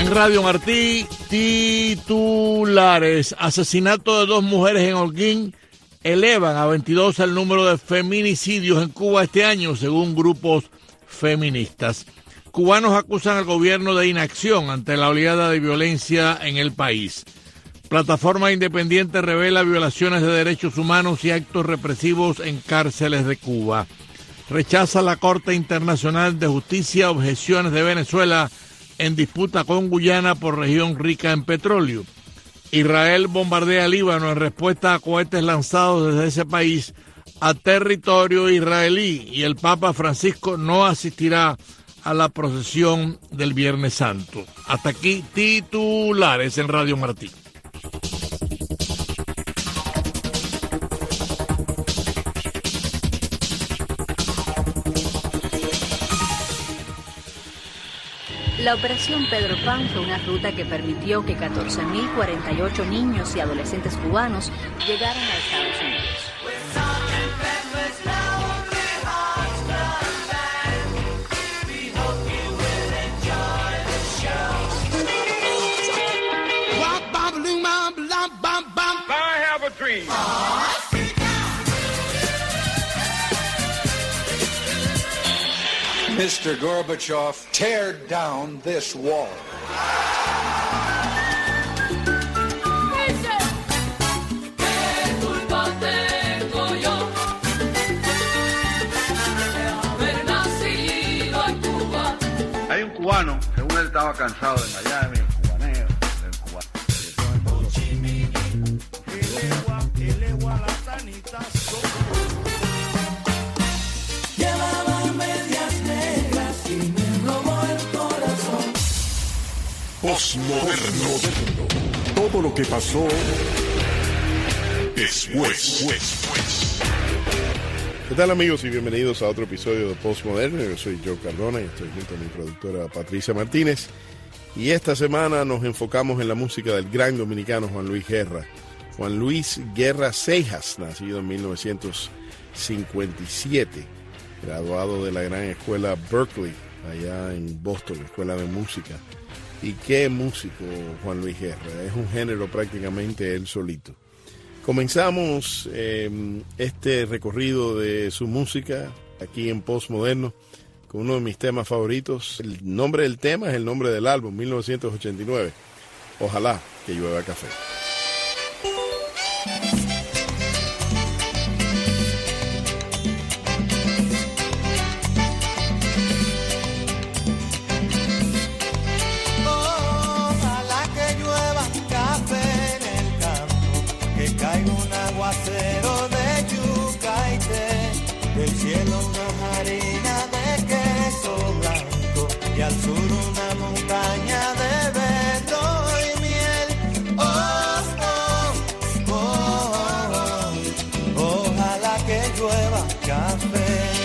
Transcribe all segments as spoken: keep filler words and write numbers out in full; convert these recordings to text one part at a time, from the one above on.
Radio Martí, titulares. Asesinato de dos mujeres en Holguín elevan a veintidós el número de feminicidios en Cuba este año, según grupos feministas. Cubanos acusan al gobierno de inacción ante la oleada de violencia en el país. Plataforma Independiente revela violaciones de derechos humanos y actos represivos en cárceles de Cuba. Rechaza la Corte Internacional de Justicia objeciones de Venezuela en disputa con Guyana por región rica en petróleo. Israel bombardea Líbano en respuesta a cohetes lanzados desde ese país a territorio israelí, y el Papa Francisco no asistirá a la procesión del Viernes Santo. Hasta aquí titulares en Radio Martí. La Operación Pedro Pan fue una ruta que permitió que catorce mil cuarenta y ocho niños y adolescentes cubanos llegaran a Estados Unidos. I have a dream. Mister Gorbachev, tear down this wall. Hay un cubano, según él estaba cansado de Miami, el cubaneo, el cubano. Postmoderno. Todo lo que pasó después. después. ¿Qué tal, amigos? Y bienvenidos a otro episodio de Postmoderno. Yo soy Joe Cardona y estoy junto a mi productora Patricia Martínez. Y esta semana nos enfocamos en la música del gran dominicano Juan Luis Guerra. Juan Luis Guerra Seijas, nacido en mil novecientos cincuenta y siete, graduado de la gran escuela Berkeley, allá en Boston, escuela de música. Y qué músico Juan Luis Guerra, es un género prácticamente él solito. Comenzamos eh, este recorrido de su música aquí en Postmoderno con uno de mis temas favoritos. El nombre del tema es el nombre del álbum, mil novecientos ochenta y nueve, Ojalá que llueva café. Aguacero de yuca y té, del cielo una harina de queso blanco y al sur una montaña de berro y miel. Oh, oh, oh, oh, oh, ojalá que llueva café.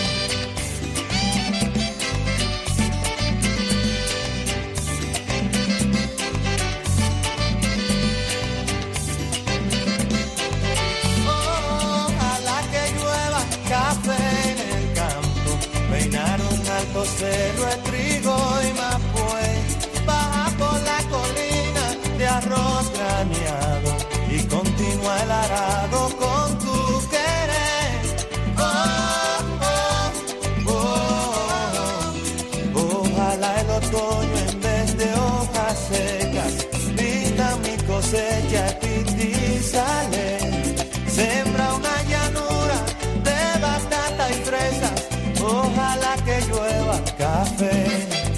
Cerro, el trigo y mapuey, baja por la colina de arroz graneado y continúa el arado con tu querer. Oh, oh, oh, oh, ojalá el otoño en vez de hojas secas pinta mi cosecha y sale. Sembra una llanura de batata y fresas. Ojalá que llueva café,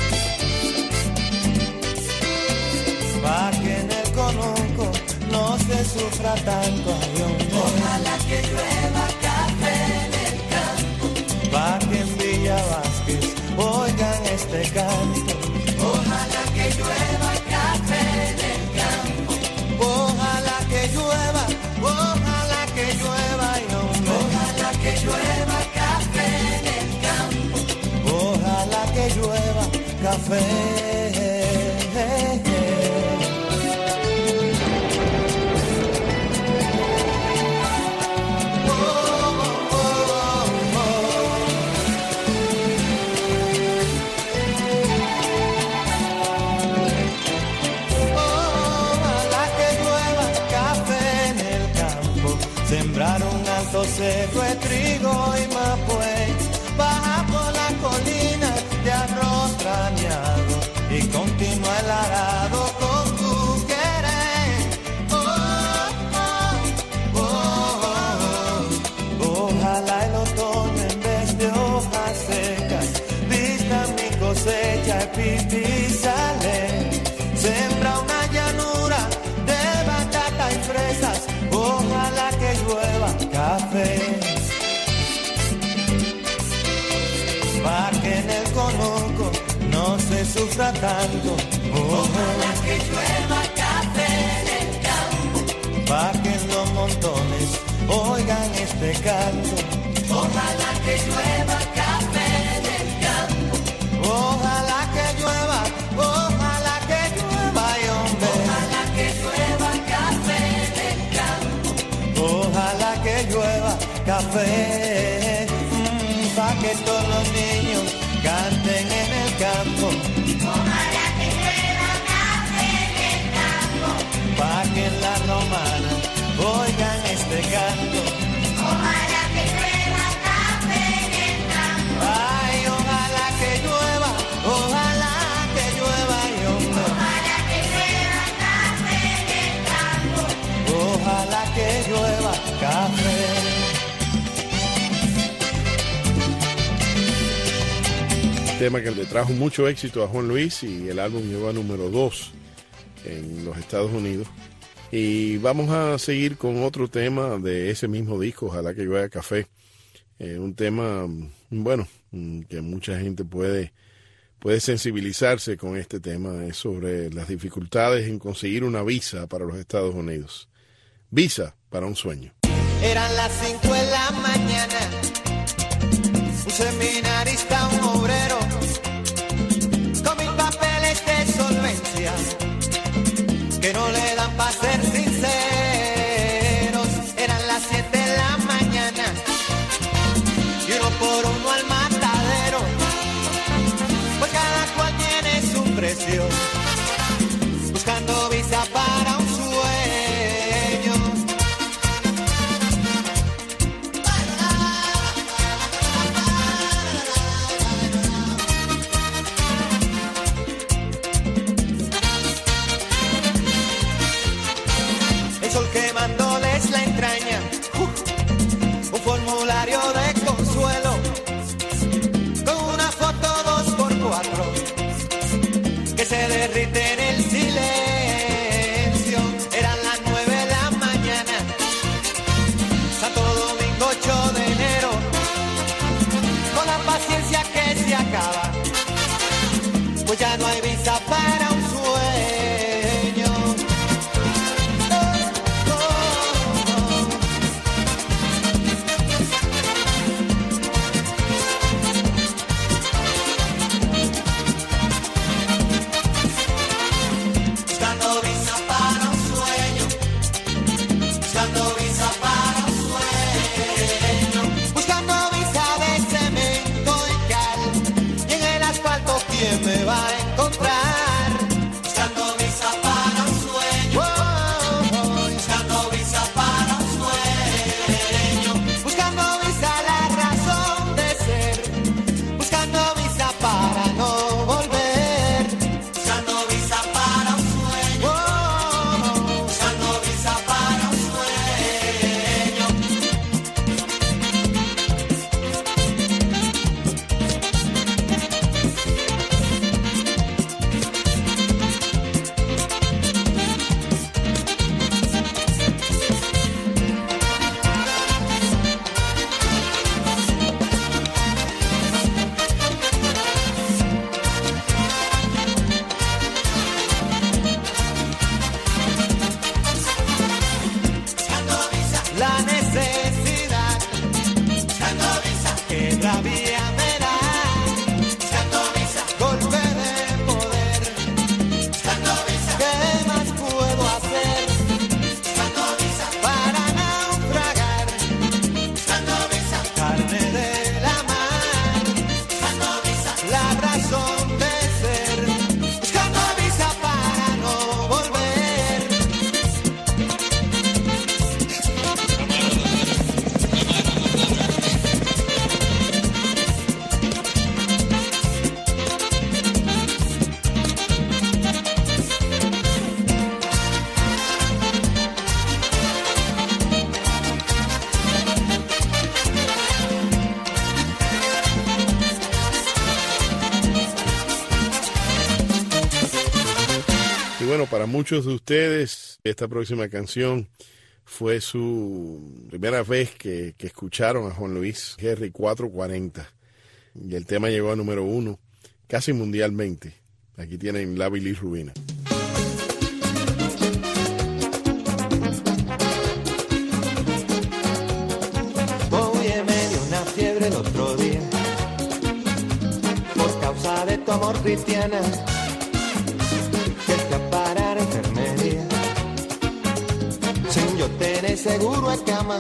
pa' que en el Conuco no se sufra tanto. Ojalá que llueva café en el campo, pa' que en Villa Vázquez oigan este canto. Ojalá que llueva café en el campo, ojalá que llueva, ojalá que llueva y hombre. Ojalá que llueva café en el campo, ojalá que llueva café. cerro de trigo y mapuey, baja por la colina de arroz graneado y continúa el arado con tu querer. Oh, oh, oh, oh. Ojalá el otoño en vez de hojas secas vista mi cosecha y pipi sale. Sembra una llanura de batata y fresas, ojalá que llueva café. Pa' que en el conuco no se sufra tanto, ojalá que llueva café en el campo. Pa' que en los montones oigan este canto, ojalá que llueva café en el campo. Ojalá que llueva, ojalá que llueva, y hombre. Ojalá que llueva café en el campo. Ojalá que llueva café, mmm, pa' que todos los niños canten en el campo. Ojalá que llueva café en el campo. Pa' que en la romana oigan este canto. Ojalá que llueva café en el campo. Ay, ojalá que llueva, ojalá que llueva, y hombre. Ojalá que llueva café en el campo. Ojalá que llueva café. Tema que le trajo mucho éxito a Juan Luis y el álbum llegó a número dos en los Estados Unidos. Y vamos a seguir con otro tema de ese mismo disco, Ojalá que llueva café. Eh, un tema, bueno, que mucha gente puede, puede sensibilizarse con este tema. Es sobre las dificultades en conseguir una visa para los Estados Unidos. Visa para un sueño. Eran las cinco de la mañana, un seminarista, un obrero, con mil papeles de solvencia, que no le dan para ser sinceros. Eran las siete de la mañana, y uno por uno al matadero, pues cada cual tiene su precio, buscando visa para un sueño. Quemándoles la entraña, uh, un formulario de consuelo, con una foto dos por cuatro, que se derrite en el silencio. Eran las nueve de la mañana, Santo Domingo ocho de enero, con la paciencia que se acaba, pues ya no hay visa para un sueño. ¿Quién me va a encontrar? Buscando visa para un sueño. Oh, oh, oh. Buscando visa para un sueño. Buscando visa la razón de ser. Buscando visa para no volver. Buscando visa para un sueño. Oh, oh, oh. Buscando visa para un sueño. La necesidad, buscando visa, que rabia me da, buscando visa, golpe de poder, buscando visa, ¿qué más puedo hacer? Buscando visa, para naufragar, buscando visa, carne de la mar, buscando visa, la razón de ser, buscando visa para no volver. bueno, para muchos de ustedes, esta próxima canción fue su primera vez que, que escucharon a Juan Luis Guerra y cuatro cuarenta. Y el tema llegó a número uno, casi mundialmente. Aquí tienen La Bilirrubina. Oye, me dio una fiebre el otro día por causa de tu amor, cristiana. Que fui a parar a enfermería sin yo tener seguro de cama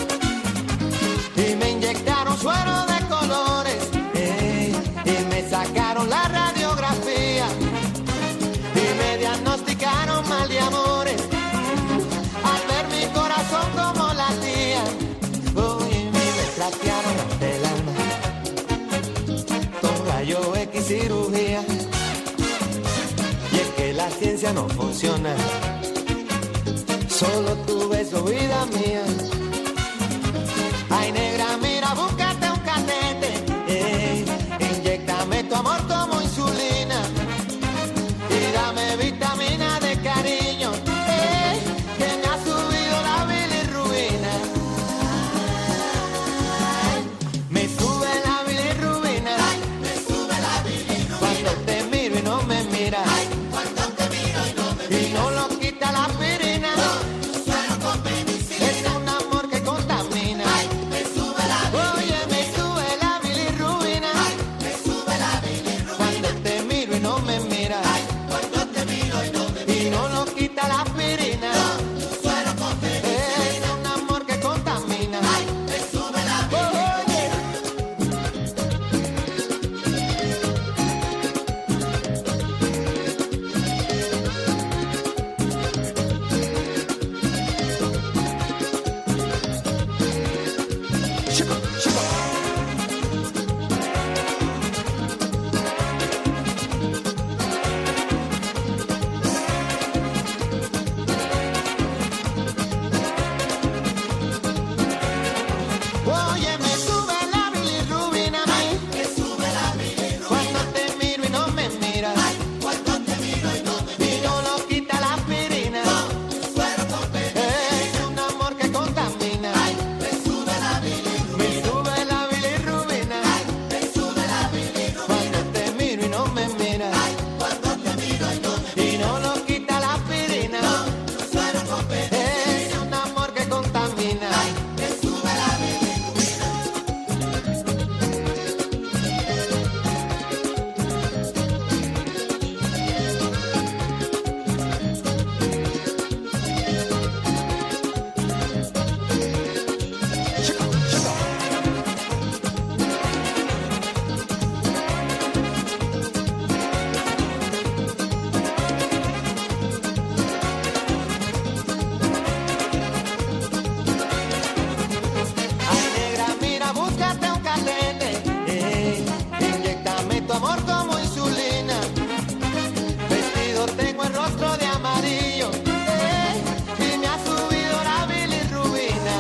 y me inyectaron suero de colores, ey, y me sacaron la radiografía y me diagnosticaron mal de amores al ver mi corazón como latía. Oye, me trastearon hasta el alma con rayo X cirugía, y es que la ciencia no funciona, solo tu beso, vida mía. Ay, negra, mira, búscate un catete, ey, inyéctame tu amor como insulina y dame vitamina de cariño, ey, que me ha subido la bilirrubina. Ay, me sube la bilirrubina, ay, me sube la bilirrubina cuando te miro y no me miras, ay, cuando te miro y no me miras, y no lo quita la aspirina, no, suero con penicilina, es un amor que contamina. Ay, me sube la bilirrubina, oye, me sube la bilirrubina, ay, me sube la bilirrubina cuando te miro y no me miras, ay, cuando te miro y no me miras, y no lo quita la aspirina, no, suero con penicilina, es un amor que contamina. Ay, me sube la bilirrubina. Oye, me sube la bilirrubina, ay, me sube la bilirrubina cuando te miro y no me miras, ay, cuando te miro y no me miras, y no lo quita la aspirina, no, suero con penicilina, es un amor que contamina. Ay, me sube la bilirrubina, me sube la bilirrubina, ay, me sube la bilirrubina cuando te miro y no me miras, ay, cuando te miro y no me miras, y no lo quita la aspirina, no, suero con penicilina, es un amor que contamina. Ay, me sube la bilirrubina. Ay, negra, mira, búscate un catete, ey, inyéctame tu amor como insulina. Vestido tengo el rostro de amarillo, ey, y me ha subido la bilirrubina.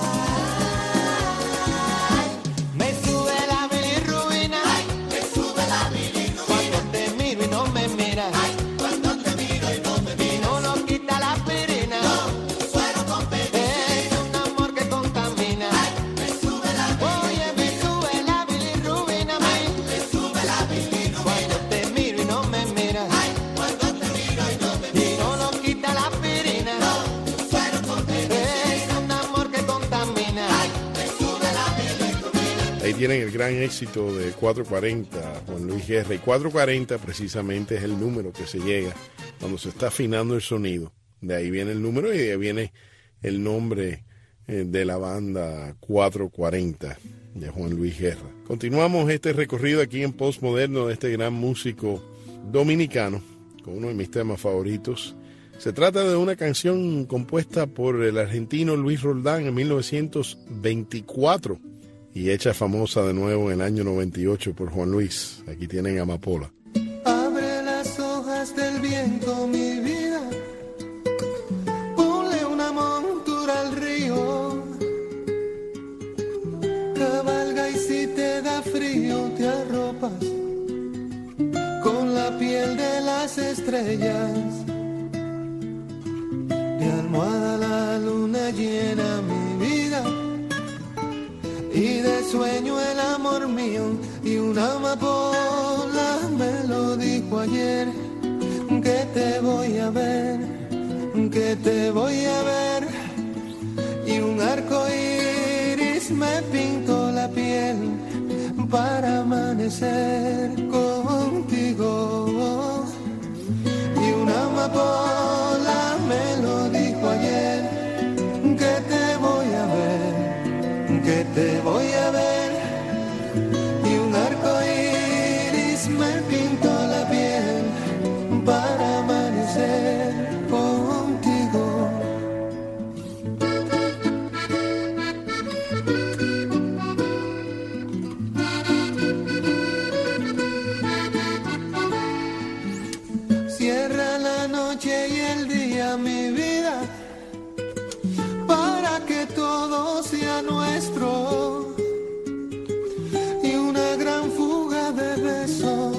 Ay, me sube la bilirrubina, ay, me sube la bilirrubina cuando te miro y no me miras, ay, cuando te miro y no me miras, y no lo quita la aspirina, no, suero con penicilina, es un amor que contamina. Ay, me sube la bilirrubina, oye, me sube la bilirrubina, ay, me sube la bilirrubina cuando te miro y no me miras, ay, cuando te miro y no me miras, y no lo quita la aspirina, no, suero con penicilina, es un amor que contamina. Ay, me sube la bilirrubina. Ahí tienen el gran éxito de cuatro cuarenta, Juan Luis Guerra. Y cuatro cuarenta precisamente es el número que se llega cuando se está afinando el sonido. De ahí viene el número y de ahí viene el nombre eh, de la banda cuatro cuarenta de Juan Luis Guerra. Continuamos este recorrido aquí en Postmoderno de este gran músico dominicano con uno de mis temas favoritos. Se trata de una canción compuesta por el argentino Luis Roldán en mil novecientos veinticuatro y hecha famosa de nuevo en el año noventa y ocho por Juan Luis. Aquí tienen Amapola. Abre las hojas del viento, mi vida, ponle una montura al río, cabalga y si te da frío te arropas con la piel de las estrellas. almohada la luna llena mi vida, y de sueño el amor mío, y una amapola me lo dijo ayer, que te voy a ver, que te voy a ver, y un arco iris me pintó la piel para amanecer contigo, y una amapola me lo dijo ayer, que te voy a ver, que te voy a ver, y un arco iris me pintó la piel para amanecer contigo. Cierra la noche y el día, mi vida, para que todo sea nuestro, y una gran fuga de besos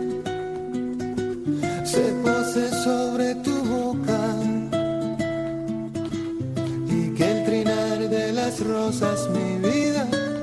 se pose sobre tu boca, y que el trinar de las rosas, mi vida,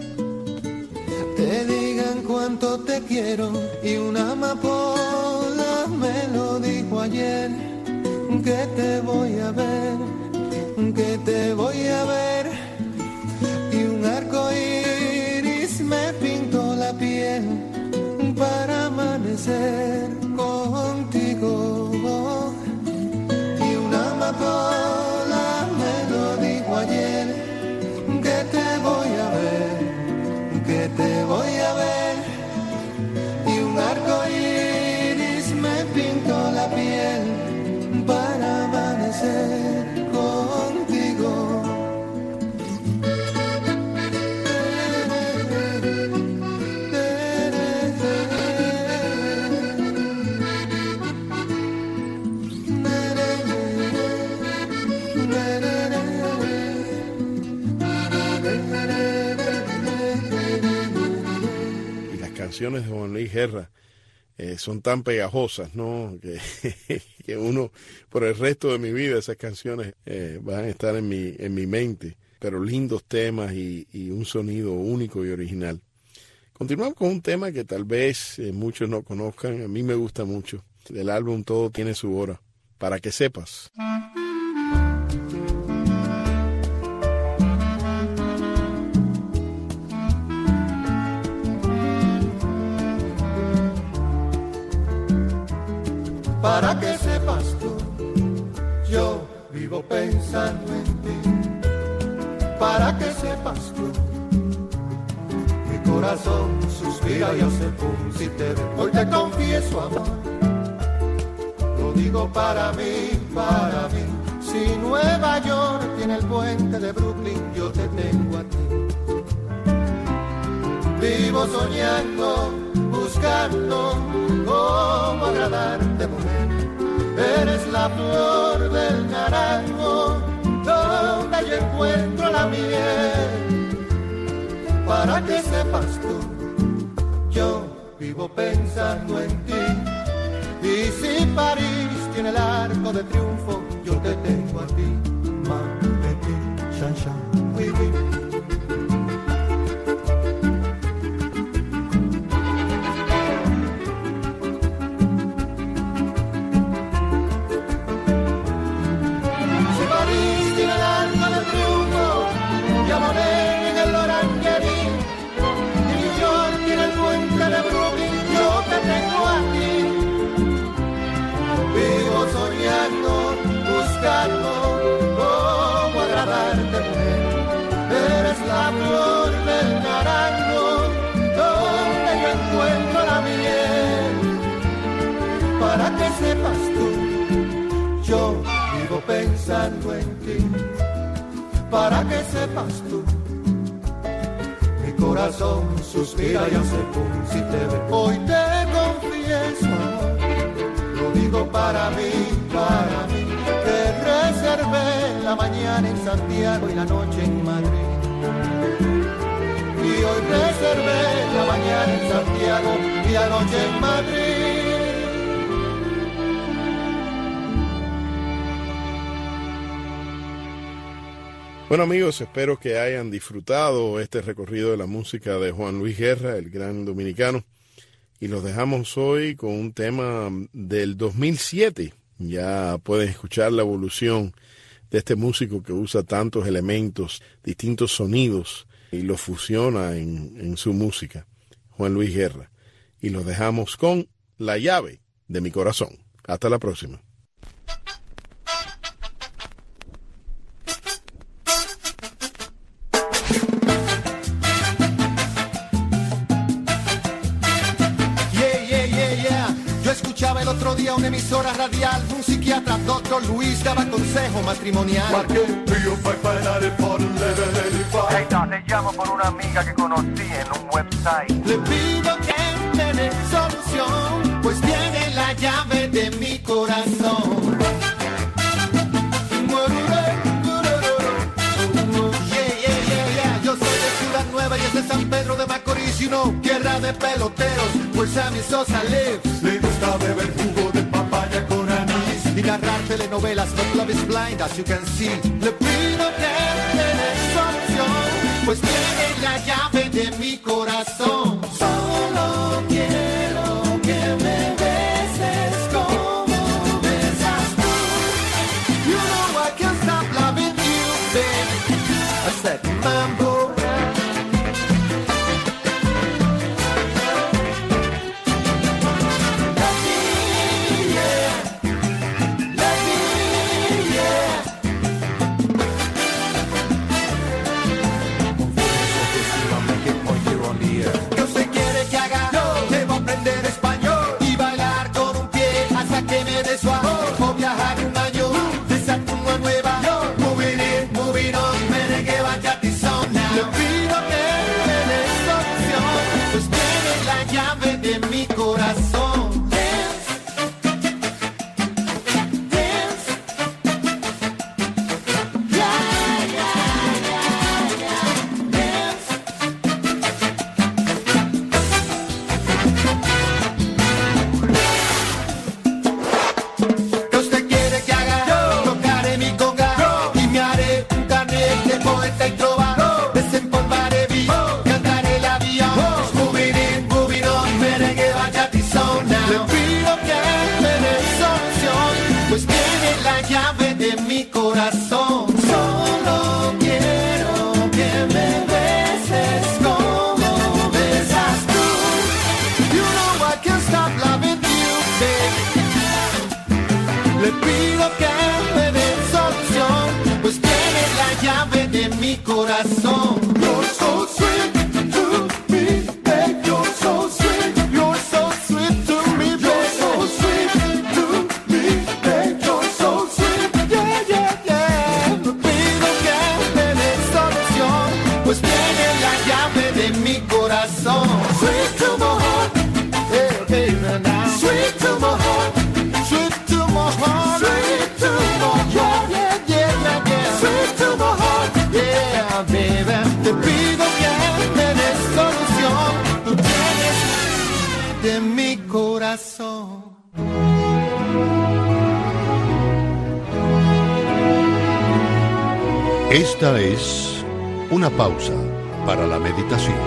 te digan cuánto te quiero, y una amapola me lo dijo ayer, que te voy a ver, que te voy a ver, y un arco iris me pintó la piel para amanecer contigo, y una amapola me lo dijo ayer, que te voy a ver, que te voy a ver, y un arco iris me pintó la piel para amanecer contigo. Y las canciones de Juan Luis Guerra eh, son tan pegajosas, ¿no? Que, que uno, por el resto de mi vida, esas canciones eh, van a estar en mi, en mi mente. Pero lindos temas y, y un sonido único y original. Continuamos con un tema que tal vez eh, muchos no conozcan. A mí me gusta mucho. Del álbum Todo tiene su hora. Para que sepas. Para que sepas tú, yo vivo pensando en ti. Para que sepas tú, mi corazón suspira y hace pum si te ve. Hoy te confieso, amor, lo digo para mí, para mí. Si Nueva York tiene el puente de Brooklyn, yo te tengo a ti. Vivo soñando, buscando cómo agradarte, mujer. Eres la flor del naranjo donde yo encuentro la miel. Para que sepas tú, yo vivo pensando en ti. Y si París tiene el arco de triunfo, yo te tengo a ti. Ma, petit, chan, chan, oui, oui. Cómo agradarte, mujer. Eres la flor del naranjo donde yo encuentro la miel. Para que sepas tú, yo vivo pensando en ti. Para que sepas tú, mi corazón suspira y hace pum si te ve. Hoy te confieso, lo digo para mí, para mí. Que reservé la mañana en Santiago y la noche en Madrid. Y hoy reservé la mañana en Santiago y la noche en Madrid. Bueno amigos, espero que hayan disfrutado este recorrido de la música de Juan Luis Guerra, el gran dominicano. Y los dejamos hoy con un tema del dos mil siete. Ya pueden escuchar la evolución de este músico que usa tantos elementos, distintos sonidos y los fusiona en, en su música, Juan Luis Guerra. Y los dejamos con La llave de mi corazón. Hasta la próxima. El otro día una emisora radial, un psiquiatra, doctor Luis, daba consejo matrimonial. Hey, no, te llamo por una amiga que conocí en un website. Le pido que me dé solución, pues tiene la llave de mi corazón. Yeah, yeah, yeah, yeah. Yo soy de Ciudad Nueva y es de San Pedro de Macorís, you know, tierra de peloteros, where Sammy Sosa lives. Le gusta beber jugo de papaya con anís y narrar telenovelas, but love is blind, as you can see. Le pido que me dé solución, pues tiene la llave de mi corazón. Solo quiero que me beses como besas tú. You know I can't stop loving you, baby. I said mambo. Esta es una pausa para la meditación.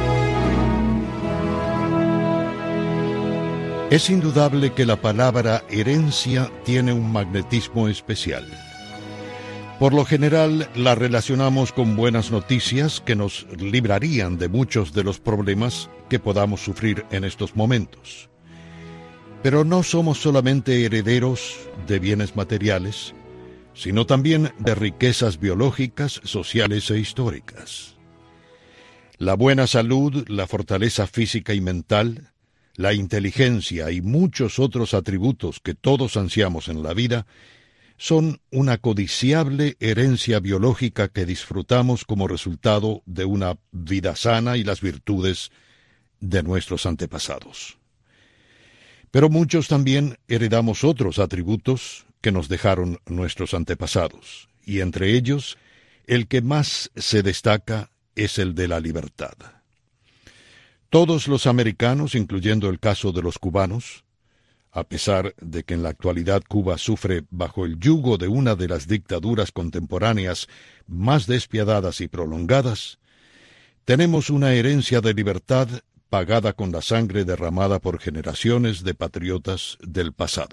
Es indudable que la palabra herencia tiene un magnetismo especial. Por lo general, la relacionamos con buenas noticias que nos librarían de muchos de los problemas que podamos sufrir en estos momentos. Pero no somos solamente herederos de bienes materiales, sino también de riquezas biológicas, sociales e históricas. La buena salud, la fortaleza física y mental, la inteligencia y muchos otros atributos que todos ansiamos en la vida son una codiciable herencia biológica que disfrutamos como resultado de una vida sana y las virtudes de nuestros antepasados. Pero muchos también heredamos otros atributos que nos dejaron nuestros antepasados, y entre ellos, el que más se destaca es el de la libertad. Todos los americanos, incluyendo el caso de los cubanos, A pesar de que en la actualidad Cuba sufre bajo el yugo de una de las dictaduras contemporáneas más despiadadas y prolongadas, tenemos una herencia de libertad pagada con la sangre derramada por generaciones de patriotas del pasado.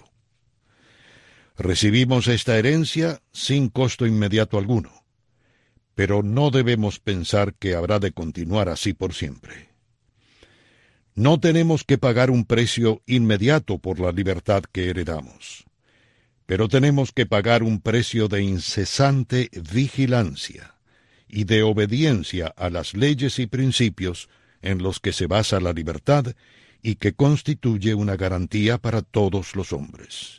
Recibimos esta herencia sin costo inmediato alguno, pero no debemos pensar que habrá de continuar así por siempre. No tenemos que pagar un precio inmediato por la libertad que heredamos, pero tenemos que pagar un precio de incesante vigilancia y de obediencia a las leyes y principios en los que se basa la libertad y que constituye una garantía para todos los hombres.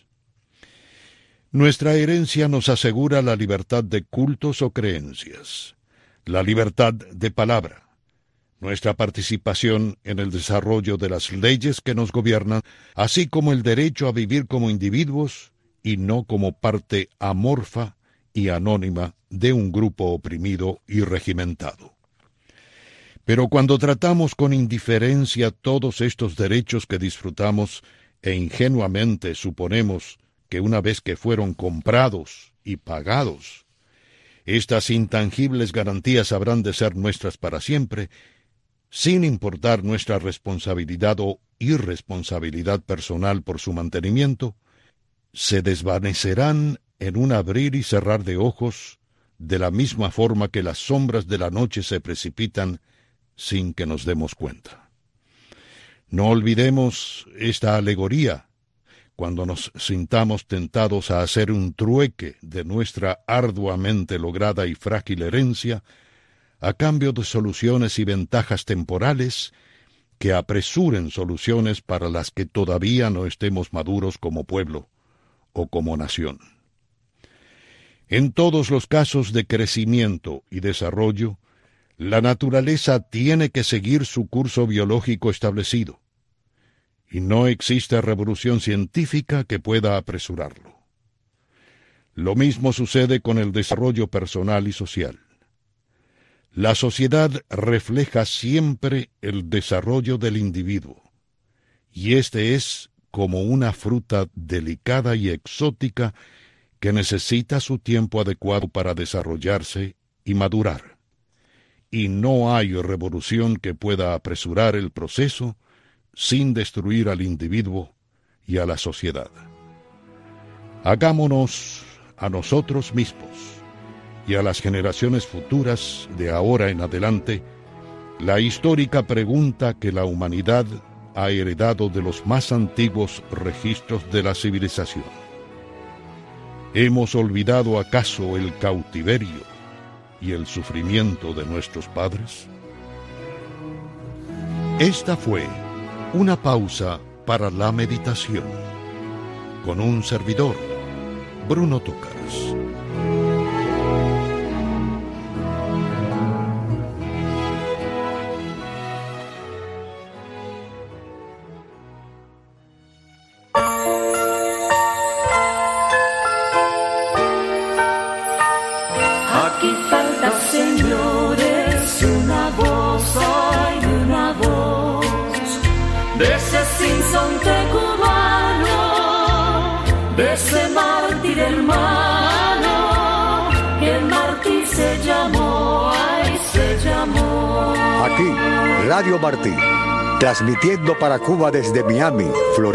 Nuestra herencia nos asegura la libertad de cultos o creencias, la libertad de palabra, nuestra participación en el desarrollo de las leyes que nos gobiernan, así como el derecho a vivir como individuos y no como parte amorfa y anónima de un grupo oprimido y regimentado. Pero cuando tratamos con indiferencia todos estos derechos que disfrutamos e ingenuamente suponemos que una vez que fueron comprados y pagados, estas intangibles garantías habrán de ser nuestras para siempre, sin importar nuestra responsabilidad o irresponsabilidad personal por su mantenimiento, se desvanecerán en un abrir y cerrar de ojos, de la misma forma que las sombras de la noche se precipitan sin que nos demos cuenta. No olvidemos esta alegoría cuando nos sintamos tentados a hacer un trueque de nuestra arduamente lograda y frágil herencia a cambio de soluciones y ventajas temporales que apresuren soluciones para las que todavía no estemos maduros como pueblo o como nación. En todos los casos de crecimiento y desarrollo, la naturaleza tiene que seguir su curso biológico establecido, y no existe revolución científica que pueda apresurarlo. Lo mismo sucede con el desarrollo personal y social. La sociedad refleja siempre el desarrollo del individuo, y este es como una fruta delicada y exótica que necesita su tiempo adecuado para desarrollarse y madurar. Y no hay revolución que pueda apresurar el proceso sin destruir al individuo y a la sociedad. Hagámonos a nosotros mismos y a las generaciones futuras de ahora en adelante la histórica pregunta que la humanidad ha heredado de los más antiguos registros de la civilización. ¿Hemos olvidado acaso el cautiverio y el sufrimiento de nuestros padres? Esta fue una pausa para la meditación con un servidor, Bruno Tócaras. Aquí falta, señores, una voz, hay una voz de ese sinsonte cubano, de ese mártir hermano, que el mártir se llamó, ay, se llamó. Aquí, Radio Martí, transmitiendo para Cuba desde Miami, Florida.